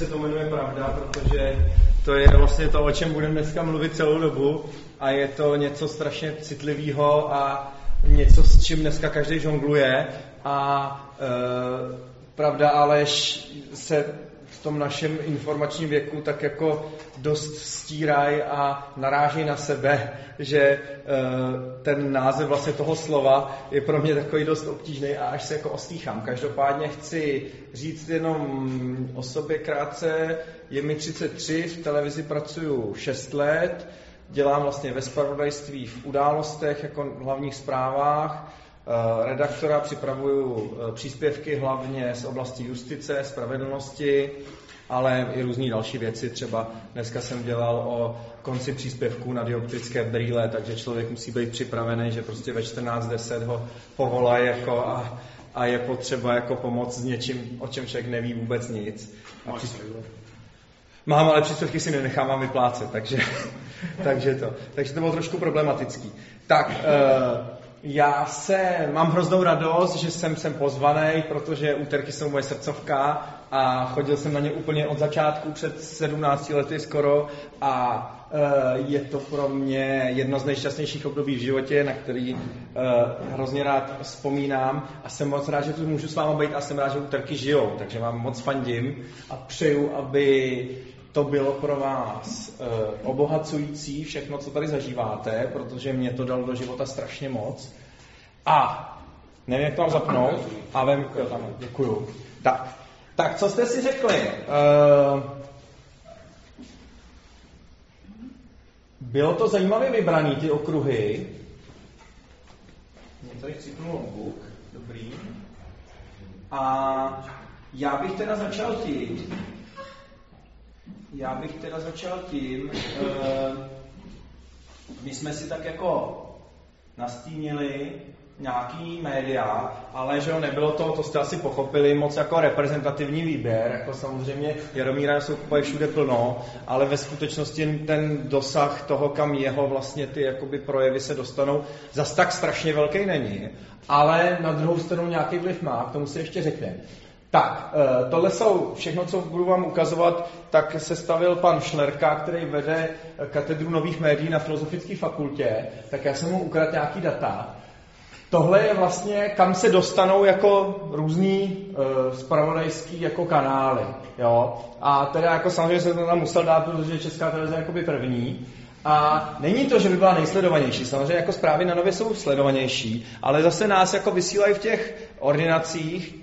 se to jmenuje Pravda, protože to je vlastně to, o čem budeme dneska mluvit celou dobu a je to něco strašně citlivého a něco, s čím dneska každý žongluje a pravda a lež se v tom našem informačním věku tak jako dost stírají a naráží na sebe, že ten název vlastně toho slova je pro mě takový dost obtížný a až se jako ostýchám. Každopádně chci říct jenom o sobě krátce. Je mi 33, v televizi pracuju 6 let, dělám vlastně ve zpravodajství v Událostech jako v hlavních zprávách, redaktora, připravuju příspěvky hlavně z oblasti justice, spravedlnosti, ale i různý další věci. Třeba dneska jsem dělal o konci příspěvků na dioptrické brýle, takže člověk musí být připravený, že prostě ve 14:10 ho povolají jako a je potřeba jako pomoct s něčím, o čem člověk neví vůbec nic. Mám, ale příspěvky si nenechávám vyplácet, takže to bylo trošku problematický. Tak, já mám hroznou radost, že jsem pozvaný, protože úterky jsou moje srdcovka a chodil jsem na ně úplně od začátku, před 17 lety skoro a je to pro mě jedno z nejšťastnějších období v životě, na který hrozně rád vzpomínám a jsem moc rád, že tu můžu s váma být a jsem rád, že úterky žijou, takže vám moc fandím a přeju, aby to bylo pro vás obohacující, všechno, co tady zažíváte, protože mě to dalo do života strašně moc. A nevím, jak to mám zapnout. A vím, jo, tam, děkuju. Tak, co jste si řekli? Bylo to zajímavě vybraný, ty okruhy. Mě tady chcípnul notebook. Dobrý. A já bych teda začal tím, my jsme si tak jako nastínili nějaký média, ale že nebylo to jste asi pochopili, moc jako reprezentativní výběr, jako samozřejmě Jaromíra jsou všude plno, ale ve skutečnosti ten dosah toho, kam jeho vlastně ty jakoby projevy se dostanou, zas tak strašně velký není, ale na druhou stranu nějaký vliv má, k tomu si ještě řekneme. Tak, tohle jsou všechno, co budu vám ukazovat, tak sestavil pan Šlerka, který vede katedru nových médií na Filozofické fakultě, tak já jsem mu ukradl nějaký data. Tohle je vlastně, kam se dostanou jako různý zpravodajský jako kanály, jo. A teda jako samozřejmě se to tam musel dát, protože Česká televize je jakoby první. A není to, že by byla nejsledovanější. Samozřejmě jako zprávy na Nově jsou sledovanější, ale zase nás jako vysílají v těch ordinacích,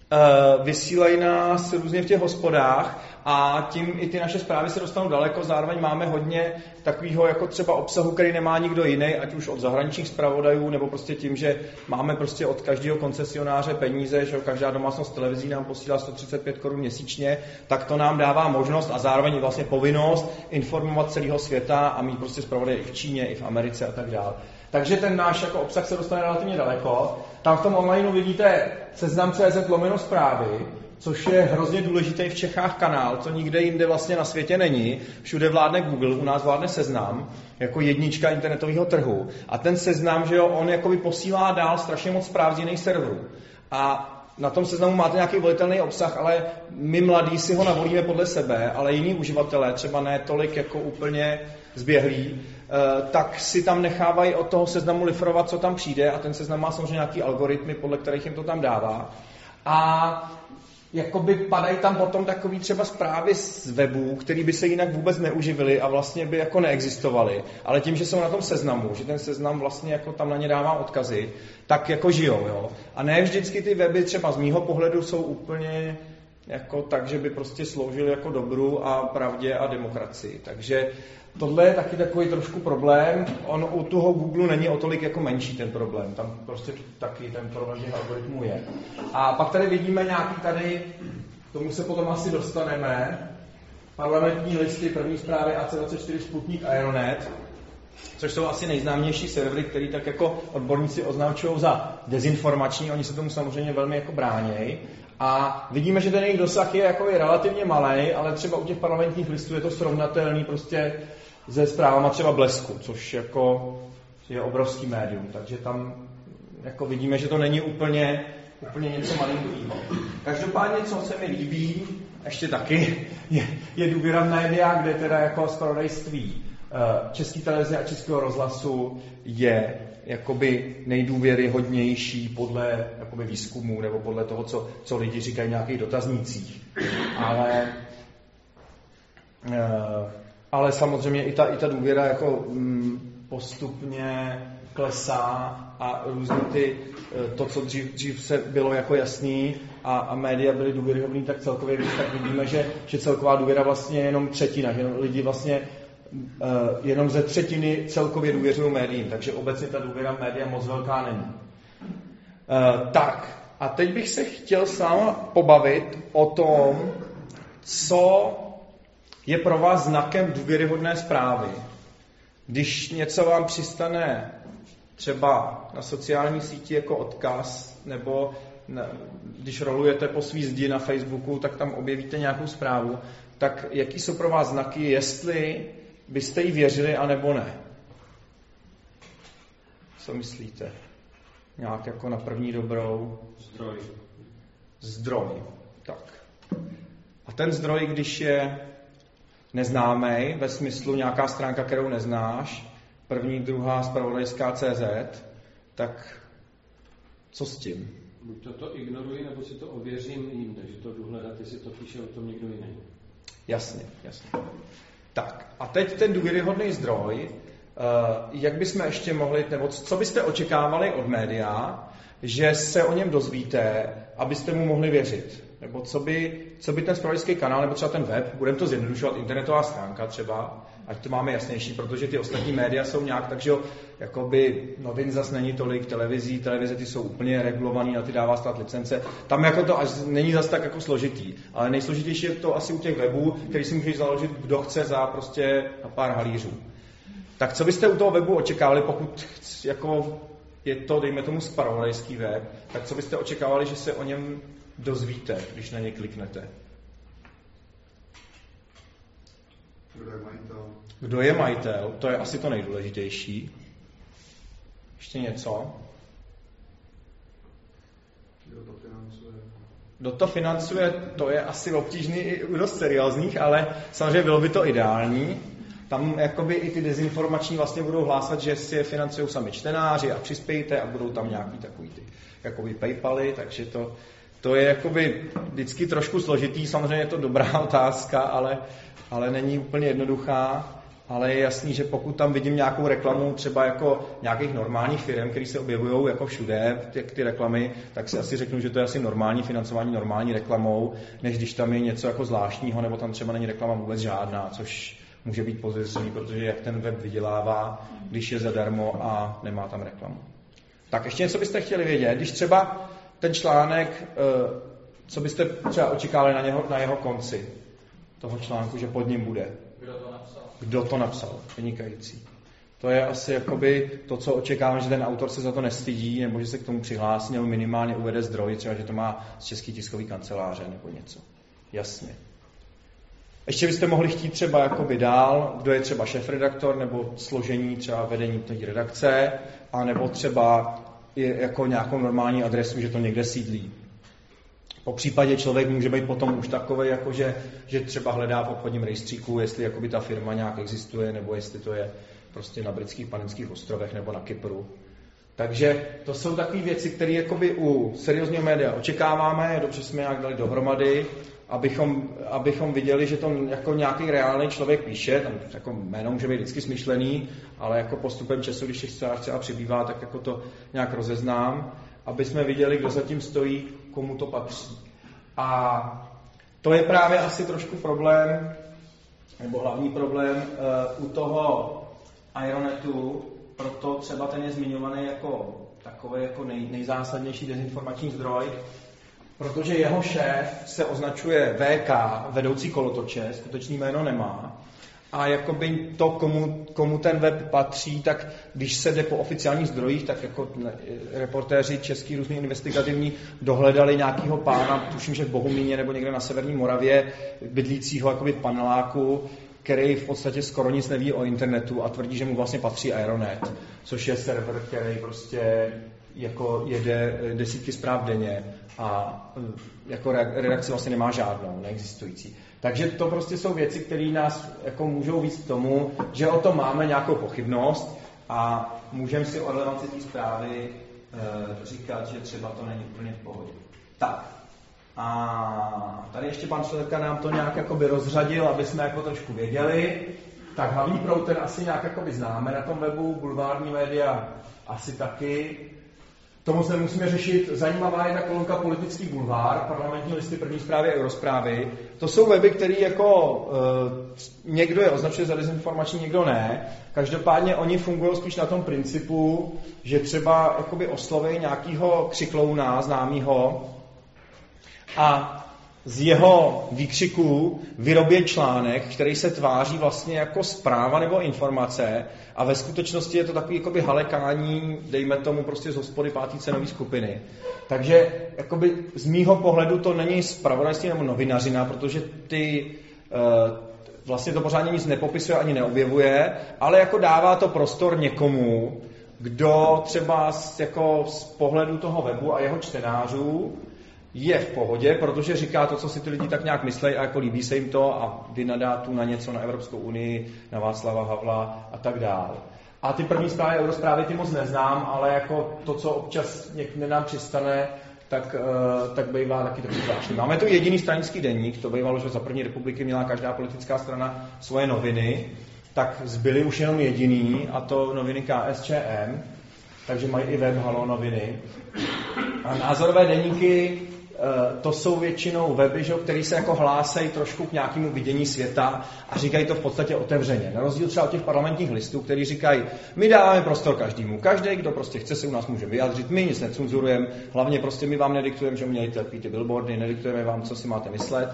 vysílají nás různě v těch hospodách a tím i ty naše zprávy se dostanou daleko, zároveň máme hodně takového jako třeba obsahu, který nemá nikdo jiný, ať už od zahraničních zpravodajů, nebo prostě tím, že máme prostě od každého koncesionáře peníze, že každá domácnost televizí nám posílá 135 korun měsíčně, tak to nám dává možnost a zároveň i vlastně povinnost informovat celého světa a mít prostě zpravodaje i v Číně, i v Americe a tak dále. Takže ten náš jako obsah se dostane relativně daleko. Tam v tom onlineu vidíte seznam.cz/zprávy, což je hrozně důležitý v Čechách kanál, co nikde jinde vlastně na světě není. Všude vládne Google, u nás vládne Seznam, jako jednička internetového trhu. A ten Seznam, že jo, on jakoby posílá dál strašně moc zpráv z jiných serverů. A na tom Seznamu máte nějaký volitelný obsah, ale my mladí si ho navolíme podle sebe, ale jiní uživatelé, třeba ne tolik jako úplně zběhlí, tak si tam nechávají od toho Seznamu lifrovat, co tam přijde a ten Seznam má samozřejmě nějaký algoritmy, podle kterých jim to tam dává. A jakoby padají tam potom takový třeba zprávy z webů, které by se jinak vůbec neuživily a vlastně by jako neexistovaly. Ale tím, že jsou na tom Seznamu, že ten Seznam vlastně jako tam na ně dává odkazy, tak jako žijou, jo. A ne vždycky ty weby třeba z mýho pohledu jsou úplně jako tak, že by prostě sloužily jako dobru a pravdě a demokracii. Takže tohle je taky takový trošku problém. On u toho Google není o tolik jako menší ten problém. Tam prostě taky ten problém těch algoritmů je. A pak tady vidíme nějaký tady, k tomu se potom asi dostaneme, parlamentní listy, první zprávy AC24, Sputnik, Aeronet, což jsou asi nejznámější servery, který tak jako odborníci označují za dezinformační. Oni se tomu samozřejmě velmi jako bránějí. A vidíme, že ten jejich dosah je jako relativně malý, ale třeba u těch parlamentních listů je to srovnatelný prostě se zprávama třeba Blesku, což jako je obrovský médium, takže tam jako vidíme, že to není úplně něco malinkého. Každopádně, co se mi líbí, ještě taky je důvěra v média, kde teda jako zpravodajství České televize a Českého rozhlasu je jakoby nejdůvěryhodnější podle jakoby výzkumu nebo podle toho, co lidi říkají v nějakých dotaznících. Ale samozřejmě i ta důvěra jako postupně klesá a různě to, co dřív se bylo jako jasný a média byly důvěryhodný, tak celkově tak vidíme, že celková důvěra vlastně je jenom třetina, že lidi vlastně jenom ze třetiny celkově důvěřují médiím, takže obecně ta důvěra v média moc velká není. Tak, a teď bych se chtěl s vámi pobavit o tom, co je pro vás znakem důvěryhodné zprávy. Když něco vám přistane třeba na sociální síti jako odkaz, nebo když rolujete po svý zdi na Facebooku, tak tam objevíte nějakou zprávu, tak jaký jsou pro vás znaky, jestli byste jí věřili, anebo ne? Co myslíte? Nějak jako na první dobrou? Zdroj. Tak. A ten zdroj, když je neznámej, ve smyslu nějaká stránka, kterou neznáš, první, druhá, zpravodajská CZ, tak co s tím? Buď to ignoruji, nebo si to ověřím jinde, že to jdu hledat, jestli to píše o tom někdo jiný. Jasně. Tak, a teď ten důvěryhodný zdroj, jak bychom ještě mohli, nebo co byste očekávali od média, že se o něm dozvíte, abyste mu mohli věřit? Nebo co by ten zpravodajský kanál, nebo třeba ten web, budeme to zjednodušovat, internetová stránka třeba, ať to máme jasnější, protože ty ostatní média jsou nějak, takže jakoby novin zas není tolik, televize ty jsou úplně regulovaný, na ty dává stát licence. Tam jako to až není zas tak jako složitý, ale nejsložitější je to asi u těch webů, který si můžeš založit, kdo chce za prostě na pár halířů. Tak co byste u toho webu očekávali, pokud jako je to, dejme tomu, zpravodajský web, tak co byste očekávali, že se o něm dozvíte, když na ně kliknete? Kdo je majitel? To je asi to nejdůležitější. Ještě něco? Kdo to financuje, to je asi obtížný i u dost seriózních, ale samozřejmě bylo by to ideální. Tam jakoby i ty dezinformační vlastně budou hlásat, že si je financují sami čtenáři a přispějte a budou tam nějaký takový ty jakoby PayPaly, takže to je jakoby vždycky trošku složitý, samozřejmě je to dobrá otázka, ale není úplně jednoduchá, ale je jasný, že pokud tam vidím nějakou reklamu třeba jako nějakých normálních firm, které se objevují jako všude, ty reklamy, tak si asi řeknu, že to je asi normální financování normální reklamou, než když tam je něco jako zvláštního, nebo tam třeba není reklama vůbec žádná, což může být podezřelý, protože jak ten web vydělává, když je zadarmo a nemá tam reklamu. Tak ještě něco byste chtěli vědět, když třeba ten článek, co byste třeba očekávali na jeho konci toho článku, že pod ním bude? Kdo to napsal? Vynikající. To je asi jakoby to, co očekávám, že ten autor se za to nestydí, nebo že se k tomu přihlásí, nebo minimálně uvede zdroj, třeba že to má z České tiskové kanceláře nebo něco. Jasně. Ještě byste mohli chtít třeba jakoby dál, kdo je třeba šéfredaktor, nebo složení třeba vedení té redakce, a nebo třeba jako nějakou normální adresu, že to někde sídlí. Po případě člověk může být potom už takový, jako že třeba hledá v obchodním rejstříku, jestli jakoby ta firma nějak existuje, nebo jestli to je prostě na britských Panenských ostrovech nebo na Kypru. Takže to jsou takové věci, které jakoby u seriózního média očekáváme, dobře jsme nějak dali dohromady, abychom viděli, že to jako nějaký reálný člověk píše, tam jako jméno může být vždycky smyšlený, ale jako postupem času, když těch třeba přibývá, tak jako to nějak rozeznám, aby jsme viděli, kdo za tím stojí, komu to patří. A to je právě asi trošku problém, nebo hlavní problém u toho Ironetu, proto třeba ten je zmiňovaný jako takový jako nejzásadnější dezinformační zdroj, protože jeho šéf se označuje VK, vedoucí kolotoče, skutečný jméno nemá. A jakoby to, komu ten web patří, tak když se jde po oficiálních zdrojích, tak jako reportéři český různý investigativní dohledali nějakého pána, tuším, že v Bohumíně nebo někde na severní Moravě, bydlícího jakoby paneláku, který v podstatě skoro nic neví o internetu a tvrdí, že mu vlastně patří Aeronet, což je server, který prostě jako jede desítky zpráv denně a jako redakce vlastně nemá žádnou, neexistující. Takže to prostě jsou věci, které nás jako můžou víc k tomu, že o tom máme nějakou pochybnost a můžeme si o relevanci té zprávy říkat, že třeba to není úplně v pohodě. Tak. A tady ještě pan Šletka nám to nějak jakoby rozřadil, aby jsme jako trošku věděli. Tak hlavní proud ten asi nějak jakoby známe na tom webu, bulvární média asi taky. Tomu se musíme řešit. Zajímavá je ta kolonka Politický bulvár, parlamentní listy, první zprávy a eurozprávy. To jsou weby, které jako někdo je označuje za dezinformační, někdo ne. Každopádně oni fungují spíš na tom principu, že třeba jakoby osloví nějakého křiklouna známýho a z jeho výkřiků vyrobí článek, který se tváří vlastně jako zpráva nebo informace a ve skutečnosti je to takový jakoby halekání, dejme tomu prostě z hospody 5. cenové skupiny. Takže jakoby z mýho pohledu to není zpravodajství nebo novinařina, protože vlastně to pořádně nic nepopisuje ani neobjevuje, ale jako dává to prostor někomu, kdo třeba jako z pohledu toho webu a jeho čtenářů je v pohodě, protože říká to, co si ty lidi tak nějak myslejí a jako líbí se jim to a vynadá tu na něco na Evropskou unii, na Václava Havla a tak dále. A ty první zprávy, eurozprávy, ty moc neznám, ale jako to, co občas někde nám přistane, tak bývá taky zvláštní. Máme tu jediný stranický deník, to bývalo, že za první republiky měla každá politická strana svoje noviny, tak zbyly už jenom jediný, a to noviny KSČM, takže mají i web Halo noviny. A názorové deníky, to jsou většinou weby, které se jako hlásejí trošku k nějakému vidění světa a říkají to v podstatě otevřeně. Na rozdíl třeba od těch parlamentních listů, kteří říkají, my dáváme prostor každému. Každý, kdo prostě chce, se u nás může vyjádřit, my nic necenzurujeme, hlavně prostě my vám nediktujeme, že mějte ty billboardy, nediktujeme vám, co si máte myslet.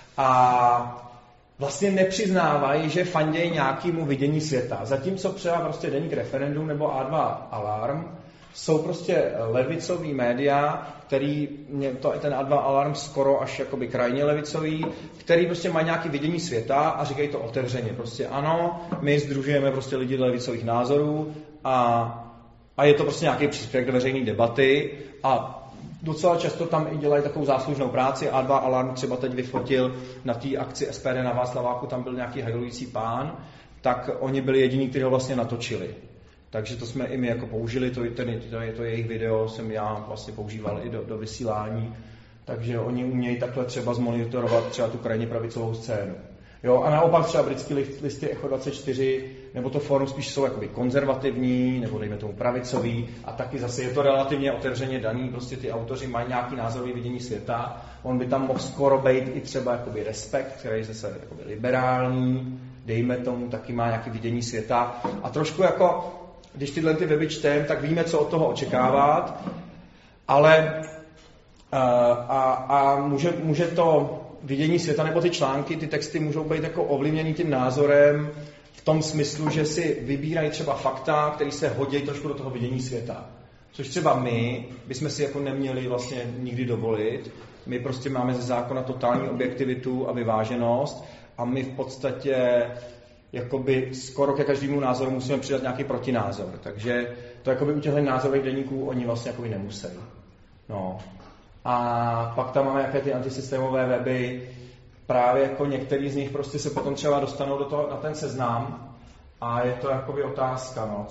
A vlastně nepřiznávají, že fandějí nějakému vidění světa. Zatímco třeba prostě deník Referendum nebo A2 Alarm jsou prostě levicový média, který, ten A2 Alarm skoro až jakoby krajně levicový, který prostě mají nějaké vidění světa a říkají to otevřeně. Prostě ano, my sdružujeme prostě lidi levicových názorů a je to prostě nějaký příspěvek do veřejné debaty a docela často tam i dělají takovou záslužnou práci. A2 Alarm třeba teď vyfotil na té akci SPD na Václaváku, tam byl nějaký hajlující pán, tak oni byli jediní, kteří ho vlastně natočili. Takže to jsme i my jako použili, to jejich video jsem já vlastně používal i do vysílání, takže oni umějí takhle třeba zmonitorovat třeba tu krajně pravicovou scénu. Jo, a naopak třeba britský listy Echo 24, nebo to fórum spíš jsou jakoby konzervativní, nebo dejme tomu pravicový, a taky zase je to relativně otevřeně daný, prostě ty autoři mají nějaký názorový vidění světa, on by tam mohl skoro být i třeba jakoby Respekt, který je zase jakoby liberální, dejme tomu, taky má nějaké vidění světa a trošku jako, když tyhle ty weby čtem, tak víme, co od toho očekávat, ale může to vidění světa nebo ty články, ty texty můžou být jako ovlivněný tím názorem v tom smyslu, že si vybírají třeba fakta, které se hodí trošku do toho vidění světa. Což třeba my bychom si jako neměli vlastně nikdy dovolit. My prostě máme ze zákona totální objektivitu a vyváženost a my v podstatě jakoby skoro ke každému názoru musíme přidat nějaký protinázor. Takže to jakoby u těchto názorových deníků oni vlastně jakoby nemusí. No. A pak tam máme jaké ty antisystémové weby, právě jako některý z nich prostě se potom třeba dostanou do toho, na ten seznam a je to jakoby otázka, no,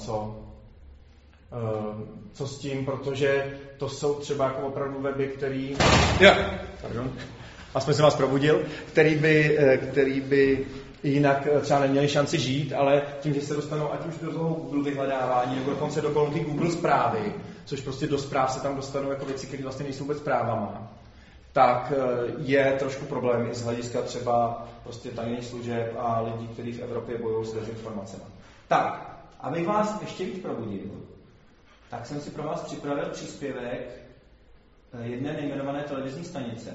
co s tím, protože to jsou třeba jako opravdu weby, který... Aspoň jsem vás probudil, který by jinak třeba neměli šanci žít, ale tím, že se dostanou ať už do toho Google vyhledávání, nebo dokonce do kolonky Google zprávy, což prostě do zpráv se tam dostanou jako věci, které vlastně nejsou vůbec zprávama, tak je trošku problém i z hlediska třeba prostě tajných služeb a lidí, kteří v Evropě bojují s dezinformacemi. Tak, abych vás ještě víc probudil, tak jsem si pro vás připravil příspěvek jedné nejmenované televizní stanice,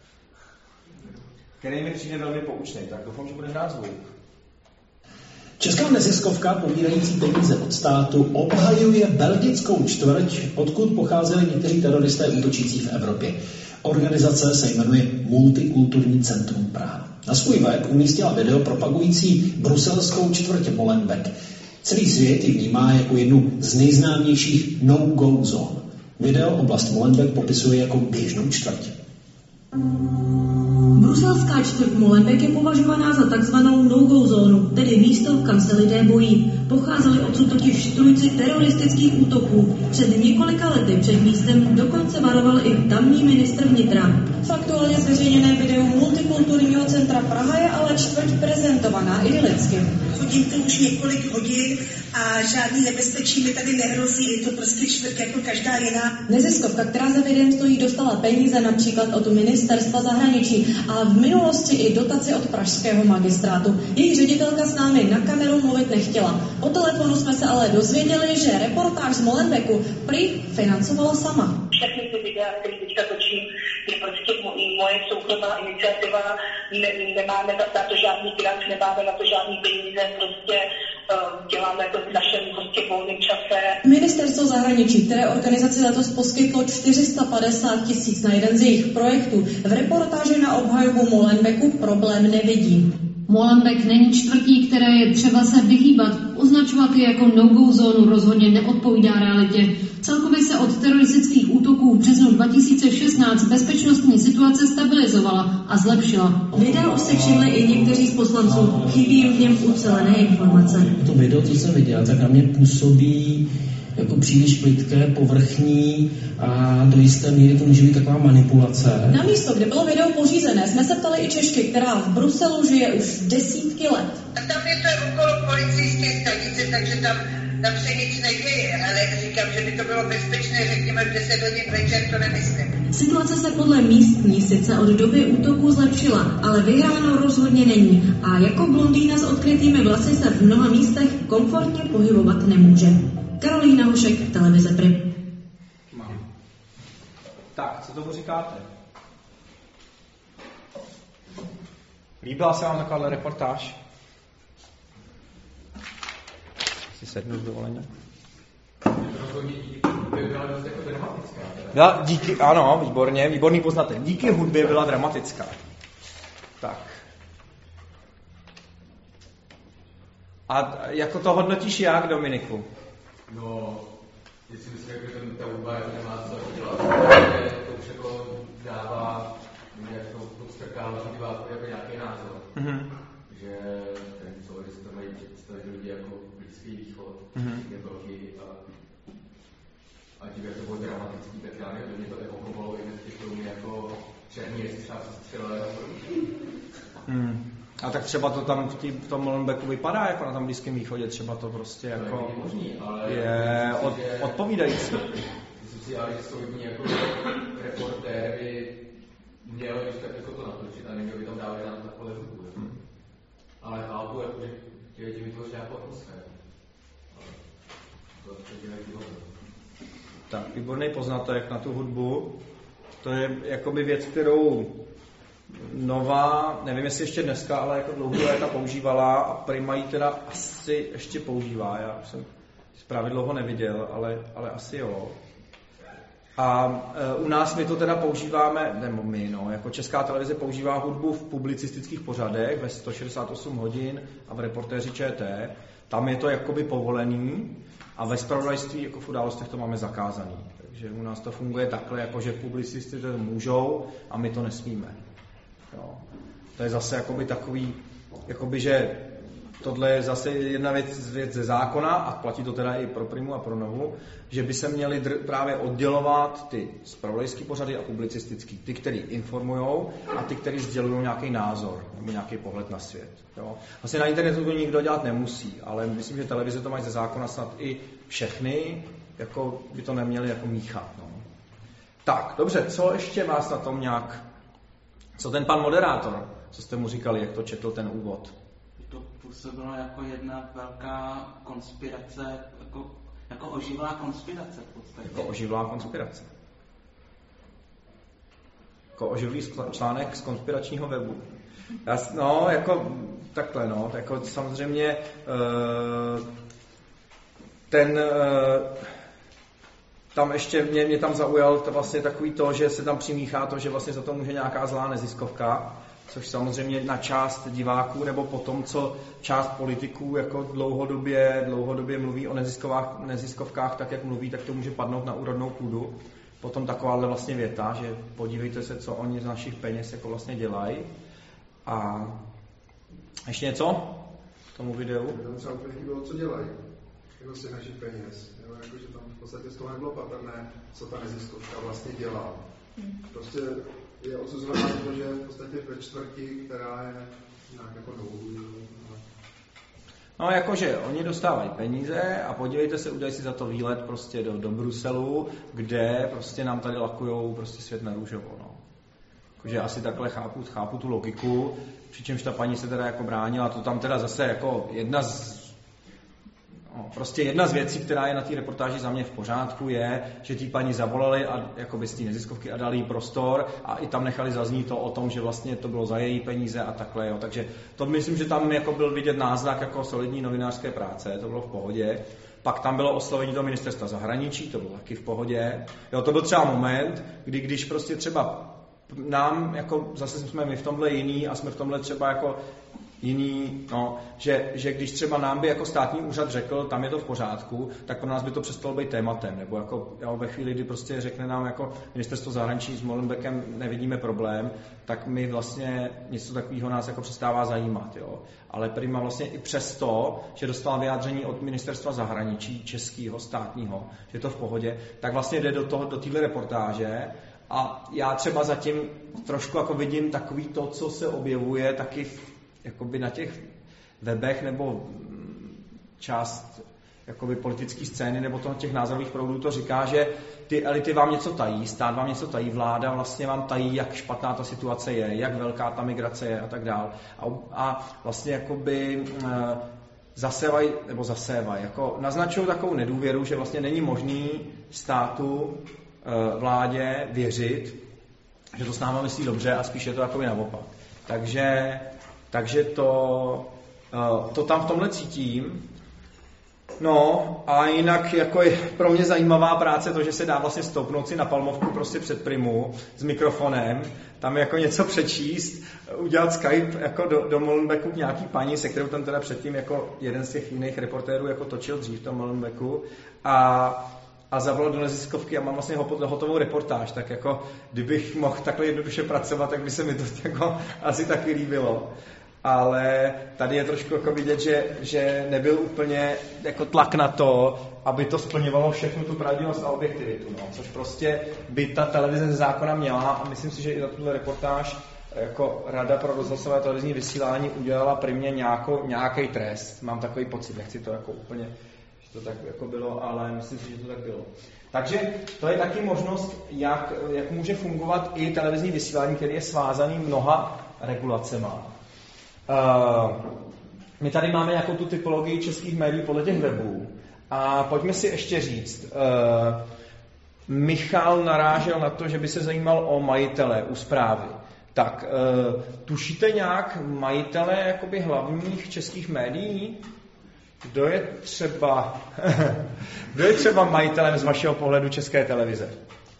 který mi přijde velmi poučný, tak doufám, že budeš rád zvuk. Česká neziskovka pobírající peníze od státu obhajuje belgickou čtvrť, odkud pocházeli někteří teroristé útočící v Evropě. Organizace se jmenuje Multikulturní centrum Praha. Na svůj web umístila video propagující bruselskou čtvrť Molenbeek. Celý svět ji vnímá jako jednu z nejznámějších no-go zón. Video oblast Molenbeek popisuje jako běžnou čtvrť. Bruselská čtvrť Molenbeek je považovaná za takzvanou no-go zónu, tedy místo, kam se lidé bojí. Pocházeli odsud totiž strůjci teroristických útoků. Před několika lety před místem dokonce varoval i tamní ministr vnitra. V aktuálně zveřejněném videu multikulturního centra Praha je ale čtvrť prezentovaná idylicky. Chodím tu už několik hodin a žádný nebezpečí mi tady nehrozí, je to prostě čtvrť jako každá jiná. Neziskovka, která za videem stojí, dostala peníze například od ministerstva zahraničí a v minulosti i dotaci od pražského magistrátu. Její ředitelka s námi na kameru mluvit nechtěla. Po telefonu jsme se ale dozvěděli, že reportáž z Molenbeeku prý financovala sama. Všechny ty videa, které teďka točím, je prostě moje soukromá iniciativa, nemáme na to žádný grant, nemáme na to žádný peníze, prostě děláme to v našem prostě volném čase. Ministerstvo zahraničí, které organizaci letos poskytlo 450 000 na jeden z jejich projektů, v reportáži na obhajobu Molenbeeku problém nevidí. Molenbeek není čtvrtí, které je třeba se vyhýbat. Označovat je jako no-go zónu rozhodně neodpovídá realitě. Celkově se od teroristických útoků v březnu 2016 bezpečnostní situace stabilizovala a zlepšila. Videu si všimli i někteří z poslanců. Chybí jim v něm ucelené informace. To video, co jsem viděl, tak na mě působí jako příliš plitké, povrchní a do jisté míry to může být taková manipulace. Na místo, kde bylo video pořízené, jsme se ptali i Češky, která v Bruselu žije už desítky let. A tam je to okolo policijské stanice, takže tam se nic neděje, ale jak říkám, že by to bylo bezpečné, řekněme v 10 hodin večer, to nemyslím. Situace se podle místní sice od doby útoku zlepšila, ale vyhráno rozhodně není a jako blondýna s odkrytými vlasy se v mnoha místech komfortně pohybovat nemůže. Karolína Hošek, televize Prý. Tak, co tomu říkáte? Líbila se vám takováhle reportáž? Si sednu s dovolením. Díky, ano, výborně, výborný poznatek. Díky hudbě byla dramatická. Tak. A jako to hodnotíš jak, Dominiku? No, jestli myslím, že ta hudba nemá co dělat, že to už jako dává, jak to podstrkává jako nějaký názor. Mm-hmm. Že ten člověk si to mají představit lidi jako Blízký východ, je velký a tím, jak to bylo dramatický, tak já nevím, mě to evokovalo i v těch filmů jako černý, jestli třeba střelé a podobně. A tak třeba to tam v tom Molenbeeku vypadá, jako na tom Blízkém východě, třeba to prostě jako je možný, ale je odpovídající. Myslím si, ale že jsou jedni jako reportéry měli když tak jako to natočit a neměli by tam dávat na takové hudbu. Ale chápu, že chtěli tím vytvořit nějakou atmosféru. Tak, výborný poznatek na tu hudbu. To je jakoby věc, kterou Nova, nevím jestli ještě dneska, ale jako dlouhý léta používala a Prima ji teda asi ještě používá. Já jsem právě dlouho neviděl, ale asi jo. A u nás my to teda používáme, nebo my, jako Česká televize používá hudbu v publicistických pořadech ve 168 hodin a v Reportéři ČT. Tam je to jakoby povolený a ve zpravodajství jako v Událostech to máme zakázaný. Takže u nás to funguje takhle, jako že publicisty to můžou a my to nesmíme. Jo. To je zase jakoby takový, jakoby, že tohle je zase jedna věc ze zákona a platí to teda i pro Primu a pro Novu, že by se měly právě oddělovat ty zpravodajský pořady a publicistický. Ty, který informujou a ty, který sdělují nějaký názor nebo nějaký pohled na svět. Jo. Vlastně na internetu to nikdo dělat nemusí, ale myslím, že televize to mají ze zákona snad i všechny, jako by to neměli jako míchat. No. Tak, dobře, co ještě vás na tom nějak, co ten pan moderátor, co jste mu říkali, jak to četl ten úvod? To působilo jako jedna velká konspirace, jako oživlá konspirace v podstatě. Jako oživlá konspirace. Jako oživlý článek z konspiračního webu. No, jako takhle, no, jako samozřejmě tam ještě mě tam zaujal to vlastně takový to, že se tam přimíchá to, že vlastně za to může nějaká zlá neziskovka, což samozřejmě na část diváků nebo potom, co část politiků jako dlouhodobě mluví o neziskovkách tak, jak mluví, tak to může padnout na úrodnou půdu. Potom takováhle vlastně věta, že podívejte se, co oni z našich peněz jako vlastně dělají. A ještě něco k tomu videu? Tam třeba úplně chybilo, co dělají jako z těch našich peněz. Jako, že tam v podstatě z toho nebylo patrné, co ta neziskovka vlastně dělá. Prostě je odsuzovaná to, že v podstatě ve čtvrti, která je nějak jako No jakože oni dostávají peníze a podívejte se, udělají si za to výlet prostě do Bruselu, kde prostě nám tady lakujou prostě svět na růžovo, no. Jakože asi takhle chápu tu logiku, přičemž ta paní se teda jako bránila, to tam teda zase jako jedna z věcí, která je na té reportáži za mě v pořádku, je, že tí paní zavolali a jakoby z té neziskovky a dali jí prostor a i tam nechali zaznít to o tom, že vlastně to bylo za její peníze a takhle, jo. Takže to myslím, že tam jako byl vidět náznak jako solidní novinářské práce, to bylo v pohodě. Pak tam bylo oslovení do ministerstva zahraničí, to bylo taky v pohodě. Jo, to byl třeba moment, když prostě třeba nám, jako zase jsme my v tomhle jiný a jsme v tomhle třeba jako jiný, no, že když třeba nám by jako státní úřad řekl, tam je to v pořádku, tak pro nás by to přestalo být tématem, nebo jako jo, ve chvíli, kdy prostě řekne nám jako ministerstvo zahraničí s Molenbeekem nevidíme problém, tak my vlastně něco takového nás jako přestává zajímat, jo. Ale Prima vlastně i přesto, že dostala vyjádření od ministerstva zahraničí českého, státního, že je to v pohodě, tak vlastně jde do téhle reportáže. A já třeba zatím trošku jako vidím takový to, co se objevuje taky jakoby na těch webech nebo část jakoby politické scény nebo to na těch názorových proudů to říká, že ty elity vám něco tají, stát vám něco tají, vláda vlastně vám tají, jak špatná ta situace je, jak velká ta migrace je a tak dál. A vlastně jakoby zasévají, jako naznačují takovou nedůvěru, že vlastně není možný státu, vládě věřit, že to s náma myslí dobře a spíš je to jakoby naopak. Takže to tam v tomhle cítím. No a jinak jako je pro mě zajímavá práce to, že se dá vlastně stoupnout si na palmovku prostě před Primu s mikrofonem, tam jako něco přečíst, udělat Skype jako do Molenbeeku k nějaký paní, se kterou tam teda předtím jako jeden z těch jiných reportérů jako točil dřív v tom Molenbeeku a zavolal do neziskovky a mám vlastně hotovou reportáž, tak jako kdybych mohl takhle jednoduše pracovat, tak by se mi to jako asi taky líbilo. Ale tady je trošku jako vidět, že nebyl úplně jako tlak na to, aby to splňovalo všechnu tu pravdivost a objektivitu, no. Což prostě by ta televize ze zákona měla a myslím si, že i za tuhle reportáž jako Rada pro rozhlasové televizní vysílání udělala Primě nějaký trest. Mám takový pocit, nechci to jako úplně, že to tak jako bylo, ale myslím si, že to tak bylo. Takže to je taky možnost, jak může fungovat i televizní vysílání, který je svázaný mnoha regulacema. My tady máme nějakou tu typologii českých médií podle těch webů a pojďme si ještě říct. Michal narážel na to, že by se zajímal o majitele u Zprávy. Tak, tušíte nějak majitele jakoby hlavních českých médií? Kdo je třeba majitelem z vašeho pohledu České televize?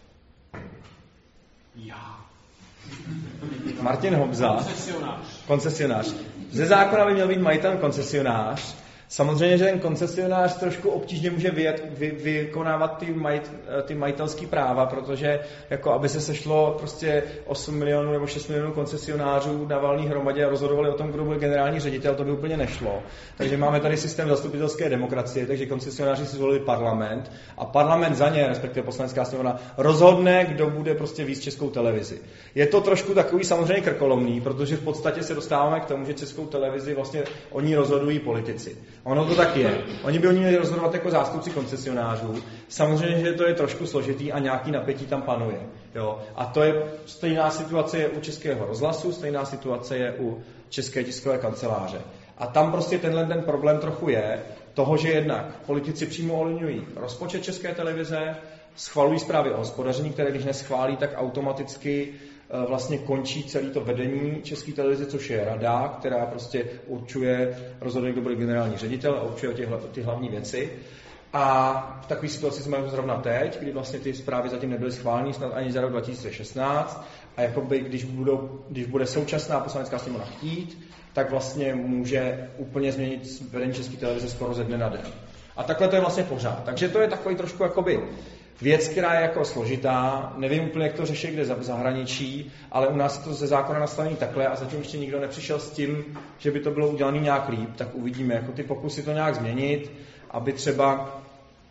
Já. Martin Hobza. Koncesionář. Ze zákona by měl být majitelem koncesionář. Samozřejmě, že ten koncesionář trošku obtížně může vykonávat ty majitelské práva, protože jako aby se sešlo prostě 8 milionů nebo 6 milionů koncesionářů na valné hromadě a rozhodovali o tom, kdo bude generální ředitel, to by úplně nešlo. Takže máme tady systém zastupitelské demokracie, takže koncesionáři si zvolili parlament a parlament za ně, respektive Poslanecká sněmovna, rozhodne, kdo bude prostě vést Českou televizi. Je to trošku takový samozřejmě krkolomný, protože v podstatě se dostáváme k tomu, že Českou televizi vlastně o ní rozhodují politici. Ono to tak je. Oni by o ní měli rozhodovat jako zástupci koncesionářů. Samozřejmě, že to je trošku složitý a nějaký napětí tam panuje. Jo. A to je stejná situace je u Českého rozhlasu, stejná situace je u České tiskové kanceláře. A tam prostě ten problém trochu je toho, že jednak politici přímo ovlivňují rozpočet České televize, schvalují zprávy o hospodaření, které když neschválí, tak automaticky vlastně končí celé to vedení České televize, což je rada, která prostě rozhoduje, kdo bude generální ředitel a určuje ty hlavní věci. A v takové situaci jsme zrovna teď, kdy vlastně ty zprávy zatím nebyly schváleny, snad ani za rok 2016. a jakoby, když bude současná poslanecká sněmovna chtít, tak vlastně může úplně změnit vedení České televize skoro ze dne na den. A takhle to je vlastně pořád. Takže to je takový trošku jakoby věc, která je jako složitá, nevím úplně, jak to řešit kde v zahraničí, ale u nás je to ze zákona nastavený takhle a zatím ještě nikdo nepřišel s tím, že by to bylo udělané nějak líp, tak uvidíme, jako ty pokusy to nějak změnit, aby třeba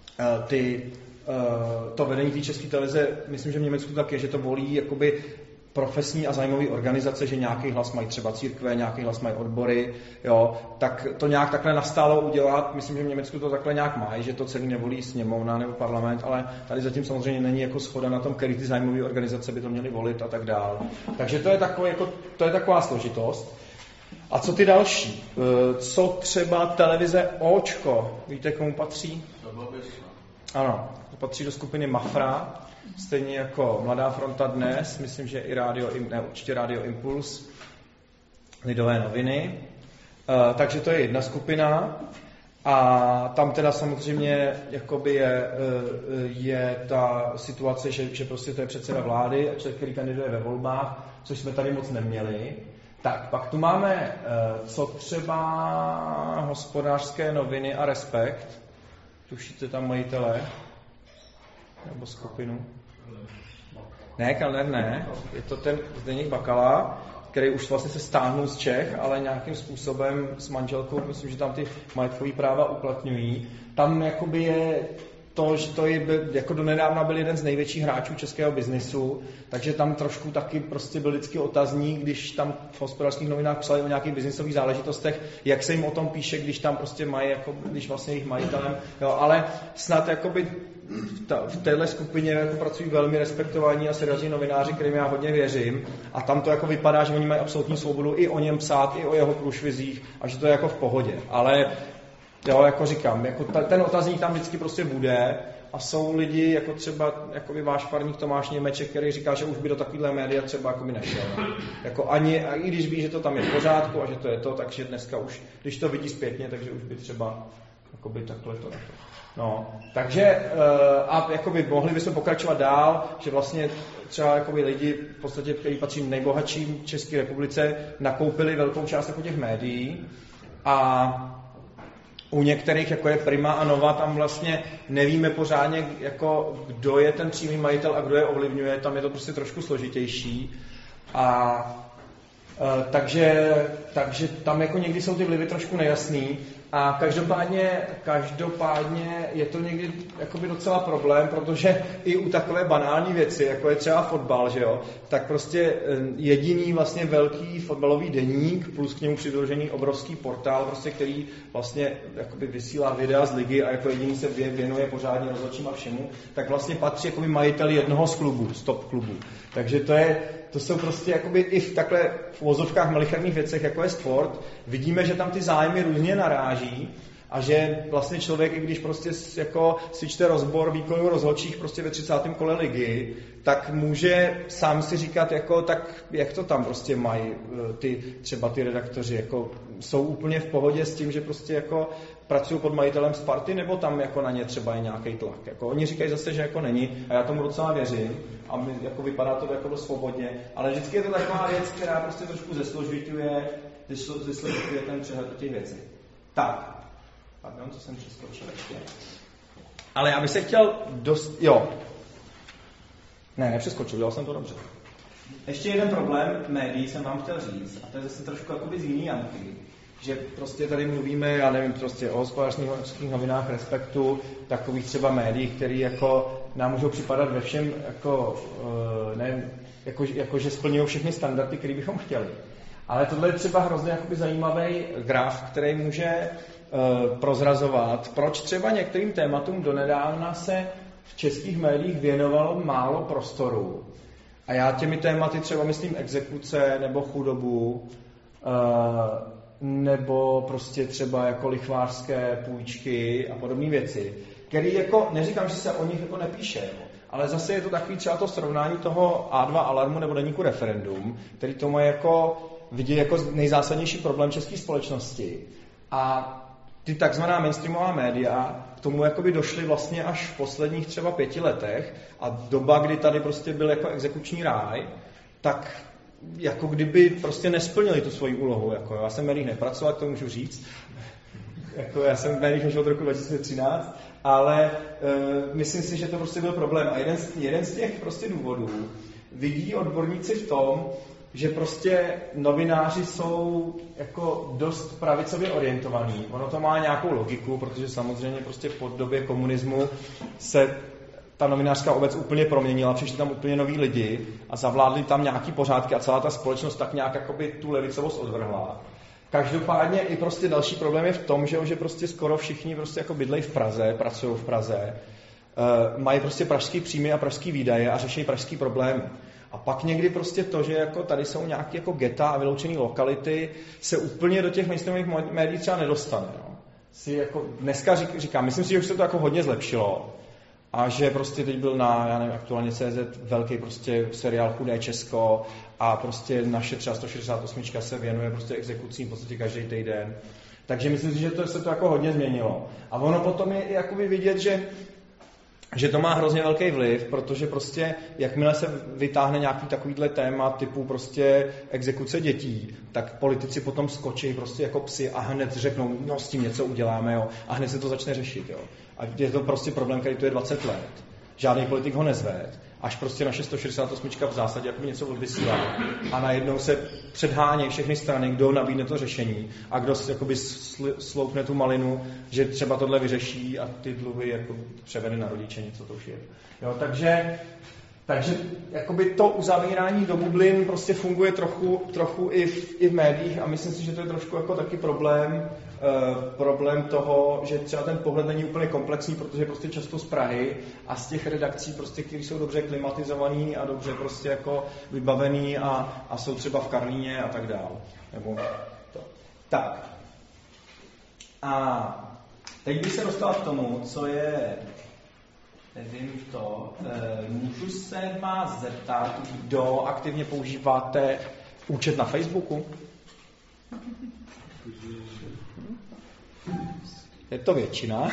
to vedení té České televize, myslím, že v Německu tak je, že to volí jakoby profesní a zájmové organizace, že nějaký hlas mají třeba církve, nějaký hlas mají odbory, jo, tak to nějak takhle nastálo udělat. Myslím, že v Německu to takhle nějak mají, že to celý nevolí sněmovna nebo parlament, ale tady zatím samozřejmě není jako shoda na tom, který ty zájmové organizace by to měly volit a tak dál. Takže to je takový, jako, to je taková složitost. A co ty další? Co třeba televize Očko? Víte, komu patří? Ano, to patří do skupiny Mafra. Stejně jako Mladá fronta Dnes, myslím, že i určitě Rádio Impuls, Lidové noviny. Takže to je jedna skupina. A tam teda samozřejmě jakoby je ta situace, že prostě to je předseda vlády a člověk, který kandiduje ve volbách, což jsme tady moc neměli. Tak, pak tu máme co třeba Hospodářské noviny a Respekt. Tušíte tam majitele? Nebo skupinu? Ne, Kellner ne. Je to ten Zdeněk Bakala, který už vlastně se stáhnul z Čech, ale nějakým způsobem s manželkou, myslím, že tam ty majetkové práva uplatňují. Tam jakoby je to, že to je, jako donedávna byl jeden z největších hráčů českého biznisu, takže tam trošku taky prostě byl vždycky otazník, když tam v Hospodářských novinách psali o nějakých biznisových záležitostech, jak se jim o tom píše, když tam prostě mají, jako, když vlastně jejich majitelem, jo, ale snad jakoby v téhle skupině jako pracují velmi respektovaní a seriózní novináři, kterým já hodně věřím, a tam to jako vypadá, že oni mají absolutní svobodu i o něm psát, i o jeho průšvizích a že to je jako v pohodě, ale jo, jako říkám, jako ten otazník tam vždycky prostě bude a jsou lidi, jako třeba jakoby váš farník Tomáš Němeček, který říká, že už by do takovýhle média třeba jakoby nešel. Jako ani, a i když ví, že to tam je v pořádku a že to je to, takže dneska už, když to vidí zpětně, takže už by třeba jakoby takhle to. No, takže a jakoby mohli bychom pokračovat dál, že vlastně třeba jakoby lidi, v podstatě, kteří patří nejbohatším v České republice, nakoupili velkou část jako těch médií a u některých, jako je Prima a Nova, tam vlastně nevíme pořádně, jako, kdo je ten přímý majitel a kdo je ovlivňuje, tam je to prostě trošku složitější. Takže tam jako někdy jsou ty vlivy trošku nejasný a každopádně je to někdy jakoby docela problém, protože i u takové banální věci, jako je třeba fotbal, že jo, tak prostě jediný vlastně velký fotbalový deník plus k němu přidružený obrovský portál, prostě, který vlastně jakoby vysílá videa z ligy a jako jediný se věnuje pořádně rozhodčím a všemu, tak vlastně patří jakoby majiteli jednoho z klubů, z top klubů. Takže to jsou prostě jakoby i v takhle v uvozovkách malicherných věcech, jako je sport, vidíme, že tam ty zájmy různě naráží a že vlastně člověk, i když prostě jako si čte rozbor výkonu rozhodčích prostě ve 30. kole ligy, tak může sám si říkat, jako, tak jak to tam prostě mají třeba ty redaktoři, jako jsou úplně v pohodě s tím, že prostě jako pracují pod majitelem Sparty, nebo tam jako na ně třeba je nějaký tlak. Jako, oni říkají zase, že jako není a já tomu docela věřím a jako vypadá to jako dost svobodně, ale vždycky je to taková věc, která prostě trošku zesložituje ten přehled těch věcí. Tak, pardon, co jsem přeskočil ještě. Ale já bych se chtěl nepřeskočil, dělal jsem to dobře. Ještě jeden problém médií jsem vám chtěl říct, a to je zase trošku jakoby z jiný janky, že prostě tady mluvíme, já nevím, prostě o Hospodářských novinách, Respektu, takových třeba médií, které jako nám můžou připadat ve všem jako že splňují všechny standardy, které bychom chtěli. Ale tohle je třeba hrozně jakoby zajímavý graf, který může prozrazovat, proč třeba některým tématům donedávna se v českých médiích věnovalo málo prostoru. A já těmi tématy třeba myslím exekuce nebo chudobu, nebo prostě třeba jako lichvářské půjčky a podobné věci, které jako, neříkám, že se o nich jako nepíše, ale zase je to takový třeba to srovnání toho A2 Alarmu nebo deníku Referendum, který to má jako vidí jako nejzásadnější problém české společnosti. A ty takzvaná mainstreamová média k tomu jakoby došly vlastně až v posledních třeba 5 letech a doba, kdy tady prostě byl jako exekuční ráj, tak jako kdyby prostě nesplnili tu svoji úlohu. Jako, já jsem v médiích nepracoval, to můžu říct. Jako, já jsem v médiích nežil od roku 2013, ale myslím si, že to prostě byl problém. A jeden z těch prostě důvodů vidí odborníci v tom, že prostě novináři jsou jako dost pravicově orientovaní. Ono to má nějakou logiku, protože samozřejmě prostě po době komunismu se ta novinářská obec úplně proměnila, přišli tam úplně noví lidi a zavládli tam nějaký pořádky a celá ta společnost tak nějak jakoby tu levicovost odvrhla. Každopádně i prostě další problém je v tom, že prostě skoro všichni prostě jako bydlejí v Praze, pracují v Praze, mají prostě pražský příjmy a pražský výdaje a řeší pražský problémy. A pak někdy prostě to, že jako tady jsou nějaké jako geta a vyloučené lokality, se úplně do těch mainstreamových médií třeba nedostane. No. Si jako dneska říkám, myslím si, že už se to jako hodně zlepšilo a že prostě teď byl na, já nevím, aktuálně CZ velký prostě seriál Chudé Česko a prostě naše třeba 168 se věnuje prostě exekucím v podstatě každý týden. Takže myslím si, že se to jako hodně změnilo. A ono potom je jakoby vidět, že to má hrozně velký vliv, protože prostě jakmile se vytáhne nějaký takovýhle téma typu prostě exekuce dětí, tak politici potom skočí prostě jako psi a hned řeknou, no s tím něco uděláme, jo, a hned se to začne řešit, jo. A je to prostě problém, který tu je 20 let. Žádný politik ho nezved, až prostě naše 168 v zásadě jako něco odvysílá a najednou se předhánějí všechny strany, kdo nabídne to řešení a kdo jakoby sloupne tu malinu, že třeba tohle vyřeší a ty dluhy jako převede na rodiče, něco to už je. Jo, takže jakoby to uzavírání do bublin prostě funguje trochu i v médiích a myslím si, že to je trošku jako taky problém toho, že třeba ten pohled není úplně komplexní, protože prostě často z Prahy a z těch redakcí, prostě, které jsou dobře klimatizovaný a dobře prostě jako vybavený a jsou třeba v Karlíně a tak dál. Nebo to. Tak. A teď bych se dostal k tomu, co je, nevím to, můžu se vás zeptat, kdo aktivně používáte účet na Facebooku? Je to většina.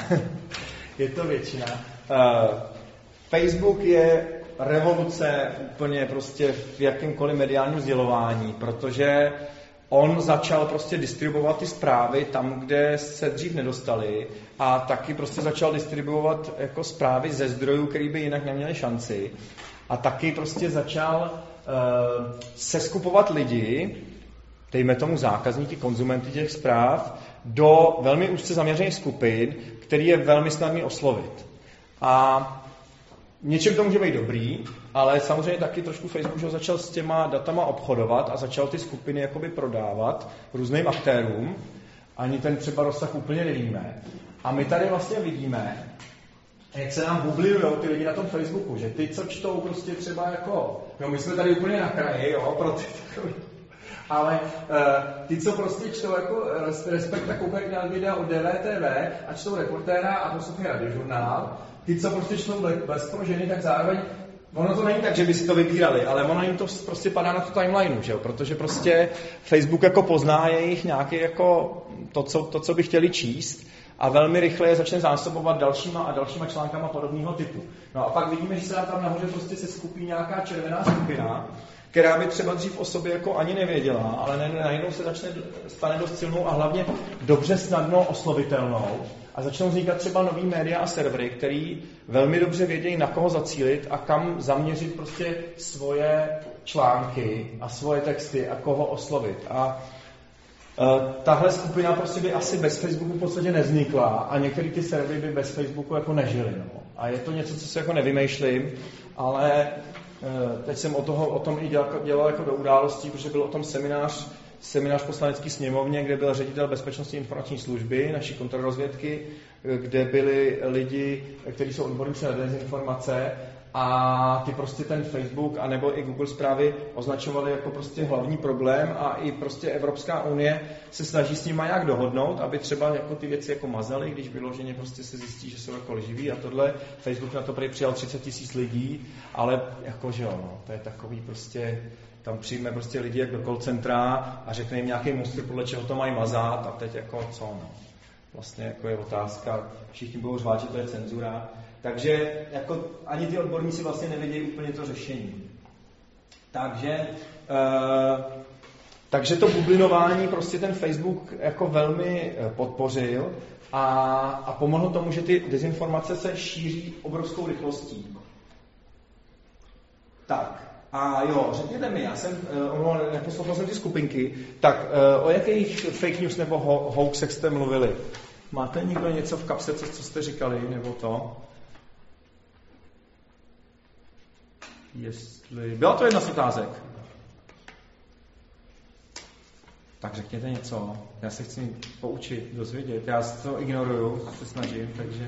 Facebook je revoluce úplně prostě v jakémkoliv mediálním sdělování, protože on začal prostě distribuovat ty zprávy tam, kde se dřív nedostaly a taky prostě začal distribuovat jako zprávy ze zdrojů, který by jinak neměli šanci a taky prostě začal seskupovat lidi, dejme tomu zákazníky, konzumenty těch zpráv, do velmi úzce zaměřených skupin, který je velmi snadný oslovit. A něčem to může být dobrý, ale samozřejmě taky trošku Facebook že začal s těma datama obchodovat a začal ty skupiny jakoby prodávat různým aktérům. Ani ten třeba rozsah úplně nevíme. A my tady vlastně vidíme, jak se nám bublujou ty lidi na tom Facebooku, že ty, co čtou prostě třeba jako, jo, my jsme tady úplně na kraji, jo, pro ty takový, ale ty, co prostě čtou jako Respekta, koukají na videa od DVTV a čtou Reportéra a poslouchají Radiožurnál, ty, co prostě čtou Blesk pro ženy, tak zároveň ono to není tak, že by si to vybírali, ale ono jim to prostě padá na tu timelineu, že jo? Protože prostě Facebook jako pozná jejich nějaký jako to, co by chtěli číst a velmi rychle je začne zásobovat dalšíma a dalšíma článkama podobného typu. No a pak vidíme, že se tam nahoře prostě se skupí nějaká červená skupina, která by třeba dřív o sobě jako ani nevěděla, ale najednou se stane dost silnou a hlavně dobře snadno oslovitelnou a začnou vznikat třeba nový média a servery, který velmi dobře vědějí, na koho zacílit a kam zaměřit prostě svoje články a svoje texty a koho oslovit. A tahle skupina prostě by asi bez Facebooku v podstatě nevznikla a některé ty servery by bez Facebooku jako nežily. No. A je to něco, co se jako nevymýšlím, ale teď jsem o tom i dělal jako do událostí, protože byl o tom seminář v Poslanecké sněmovně, kde byl ředitel Bezpečnostní informační služby, naší kontrarozvědky, kde byli lidi, kteří jsou odborníci na dezinformace a ty prostě ten Facebook anebo i Google zprávy označovali jako prostě hlavní problém a i prostě Evropská unie se snaží s nimi nějak dohodnout, aby třeba jako ty věci jako mazaly, když vyloženě prostě se zjistí, že jsou jako lživí a tohle. Facebook na to přijal 30 000 lidí, ale jakože jo, no, to je takový prostě, tam přijme prostě lidi jak do call centra a řekne jim nějaký mustr, podle čeho to mají mazat a teď jako co, no. Vlastně jako je otázka, všichni budou řvát, že to je cenzura. Takže jako ani ty odborníci vlastně nevědějí úplně to řešení. Takže to bublinování prostě ten Facebook jako velmi podpořil a pomohlo tomu, že ty dezinformace se šíří obrovskou rychlostí. Tak, a jo, řekněte mi, já jsem, neposlouchal jsem ty skupinky, tak o jakých fake news nebo hoaxech jste mluvili? Máte někdo něco v kapse, co jste říkali, nebo to? Byla to jedna z otázek. Tak řekněte něco. Já se chci poučit, dozvědět. Já to ignoruju, se snažím, takže...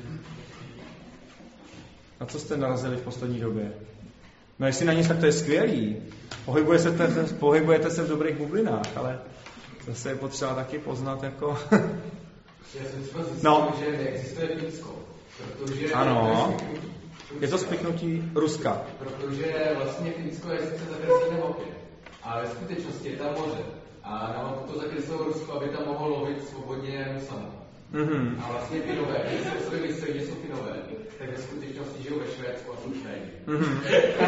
Na co jste narazili v poslední době? No jestli na nic, tak to je skvělý. Pohybujete se v dobrých bublinách, ale zase je potřeba taky poznat jako... Já jsem třeba zjistil, že neexistuje Finsko. Protože... Ano. Je to spiknutí Ruska. Protože vlastně Finsko je sice zakreslené mapě, ale ve skutečnosti je tam moře. A na mapu to zakreslilo Rusko, aby tam mohlo lovit svobodně samo. Mm-hmm. A vlastně Finové, když se o sobě myslí, že jsou Finové, tak ve skutečnosti žijou ve Švédsku a jsou Švédi. Mm-hmm.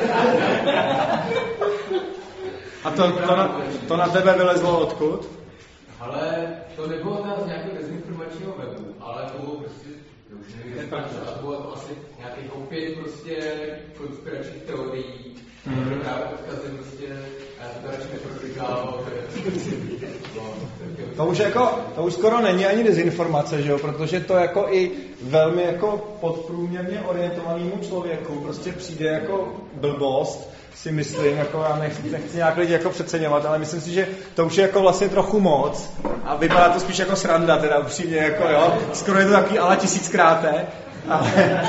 A to na tebe vylezlo odkud? Ale to nebylo tam z nějakého dezinformačního webu, ale to bylo prostě, už nevím, to bylo to asi nějakých opět prostě konspiračních teorií, právě odkazy prostě, a já to radši neproklikal, to už skoro není ani dezinformace, že jo? Protože to jako i velmi jako podprůměrně orientovanému člověku prostě přijde jako blbost, si myslím, jako já nechci nějak lidi jako přeceňovat, ale myslím si, že to už je jako vlastně trochu moc a vypadá to spíš jako sranda, teda upřímně, jako jo, skoro je to takový ale 1000krát, ale...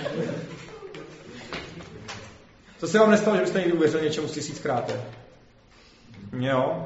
Co se vám nestalo, že byste někdy uvěřili něčemu z 1000krát? Jo.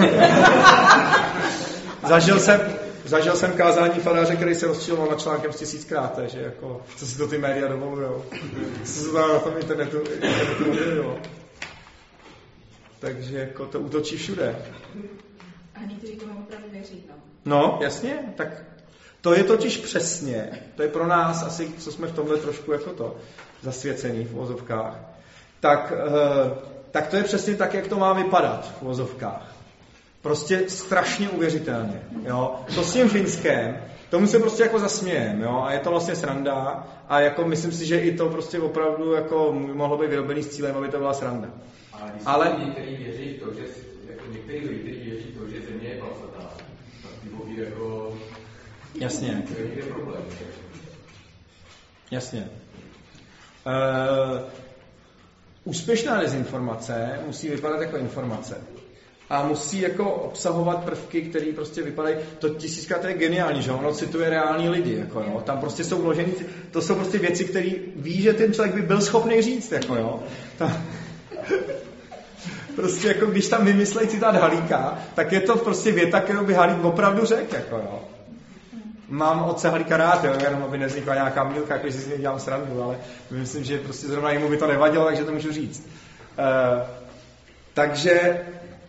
Zažil jsem kázání faráře, který se rozčiloval nad článkem z 1000krát, že jako, co si to ty média dovolujou. Co se to na tom internetu objevilo. Takže jako to útočí všude. A někteří tomu opravdu věří, no? No, jasně, tak to je totiž přesně, to je pro nás asi, co jsme v tomhle trošku jako to zasvěcený v uvozovkách, tak to je přesně tak, jak to má vypadat v uvozovkách. Prostě strašně uvěřitelně, jo. To s tím Finskem, tomu se prostě jako zasmějem, jo, a je to vlastně sranda a jako myslím si, že i to prostě opravdu jako mohlo být vyrobený s cílem, aby to byla sranda. Ale někteří věří to, že jako někteří lidi věří to, že země je placatá. Tak ty bohy jako... Jasně. To je někde problém. Jasně. Úspěšná dezinformace musí vypadat jako informace. A musí jako obsahovat prvky, které prostě vypadají, to 1000krát je geniální, že ono cituje reální lidi, jako jo, tam prostě jsou vložený, to jsou prostě věci, které ví, že ten člověk by byl schopný říct, jako jo. Prostě jako když tam vymyslej citát Halíka, tak je to prostě věta, kterou by Halík opravdu řekl, jako jo. Mám otce Halíka rád, jo, jenom aby nevznikla nějaká mýlka, jako si s ním dělám srandu, ale myslím, že prostě zrovna jemu by to nevadilo, takže to můžu říct. Takže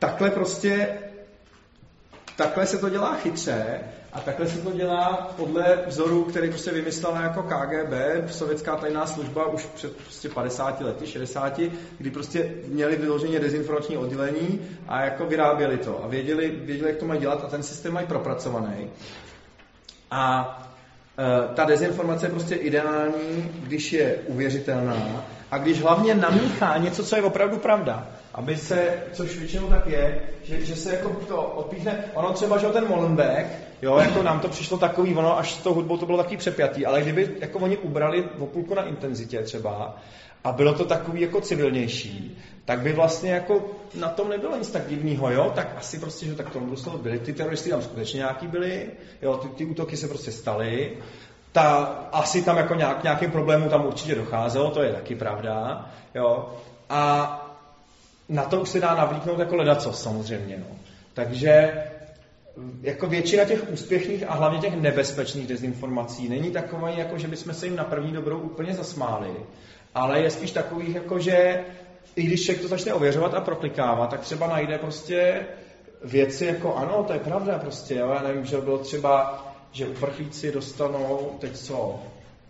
takhle se to dělá chytře a takhle se to dělá podle vzoru, který prostě vymyslela jako KGB, sovětská tajná služba už před prostě 50 lety, 60, kdy prostě měli vyloženě dezinformační oddělení a jako vyráběli to a věděli, jak to mají dělat a ten systém mají propracovaný. A ta dezinformace je prostě ideální, když je uvěřitelná a když hlavně namíchá něco, co je opravdu pravda. Aby se, což většinou tak je, že se jako to odpíchne, ono třeba, že ten Molenbeek, jo, jako nám to přišlo takový, ono až s tou hudbou to bylo takový přepjatý, ale kdyby jako oni ubrali o půlku na intenzitě třeba a bylo to takový jako civilnější, tak by vlastně jako na tom nebylo nic tak divného, jo, tak asi prostě, že tak tomu Bruselu byli, ty teroristi tam skutečně nějaký byli, jo, ty útoky se prostě staly, asi tam jako nějakým problémům tam určitě docházelo, to je taky pravda, jo, a na to už se dá navlíknout jako ledacos samozřejmě, no. Takže jako většina těch úspěšných a hlavně těch nebezpečných dezinformací není takový, jako že bychom se jim na první dobrou úplně zasmáli, ale je spíš takových, jako že i když člověk to začne ověřovat a proklikávat, tak třeba najde prostě věci jako ano, to je pravda prostě, jo, já nevím, že bylo třeba, že uprchlíci dostanou teď co,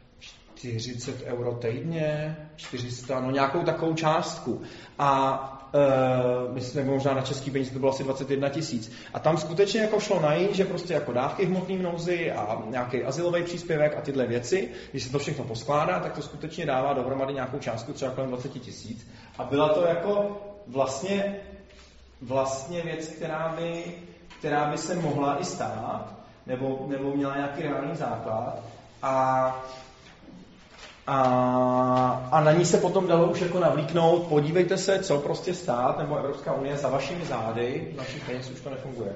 40 € týdně, 400, no nějakou takovou částku. A myslím, nebo možná na český peníze to bylo asi 21 000. A tam skutečně jako šlo najít, že prostě jako dávky v hmotné nouzi a nějaký azylový příspěvek a tyhle věci, když se to všechno poskládá, tak to skutečně dává dohromady nějakou částku třeba kolem 20 000. A byla to jako vlastně věc, která by se mohla i stát, nebo měla nějaký reálný základ a na ní se potom dalo už jako navlíknout, podívejte se, co prostě stát nebo Evropská unie za vašimi zády, našich peněz už to nefunguje.